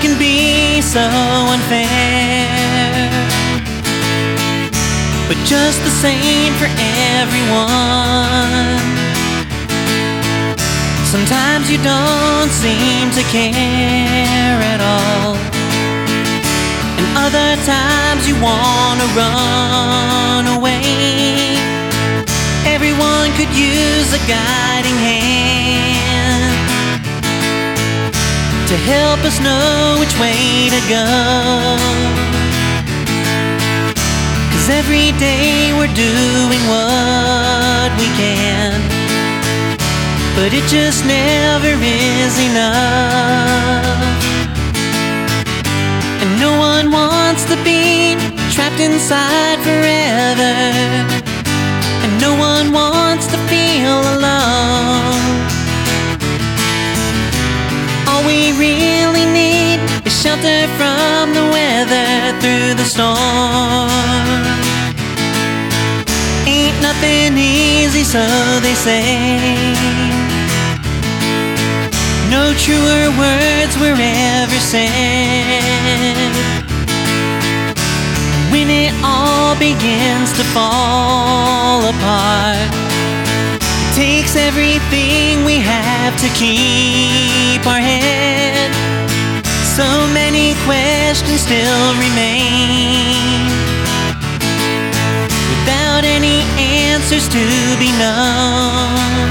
can be so unfair, but just the same for everyone. Sometimes you don't seem to care at all, and other times you wanna run away. Everyone could use a guiding hand to help us know which way to go. 'Cause every day we're doing what we can, but it just never is enough. And no one wants to be trapped inside forever, and no one wants to feel alone. All we really need is shelter from the weather through the storm. Ain't nothing easy, so they say. No truer words were ever said. When it all begins to fall apart, it takes everything we have to keep our head. So many questions still remain, without any answers to be known.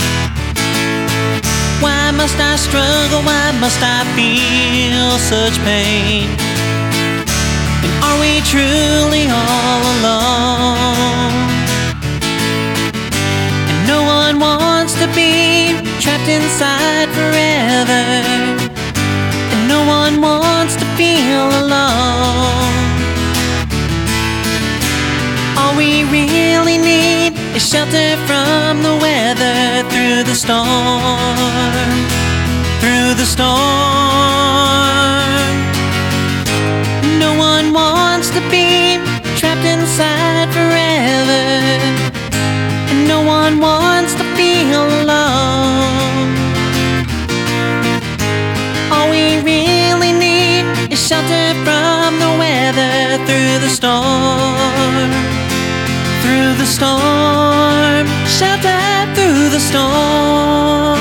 Why must I struggle? Why must I feel such pain? And are we truly all alone? And no one wants to be trapped inside forever, and no one wants to feel alone. All we really need is shelter from the weather through the storm, through the storm. No one wants to be trapped inside forever, and no one wants to feel alone. All we really need is shelter from the weather through the storm, through the storm, shelter through the storm.